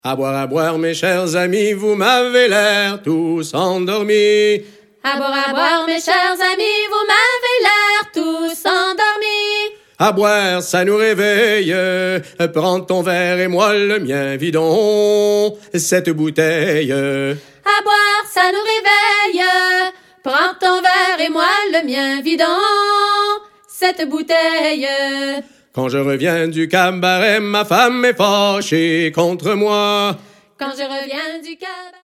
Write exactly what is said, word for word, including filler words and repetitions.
À boire, à boire, mes chers amis, vous m'avez l'air tous endormis. À boire, à boire, mes chers amis, vous m'avez l'air tous endormis. À boire, ça nous réveille. Prends ton verre et moi le mien, vidons cette bouteille. À boire, ça nous réveille. Prends ton verre et moi le mien, vidons cette bouteille. Quand je reviens du cabaret, ma femme est fâchée contre moi. Quand je reviens du cabaret...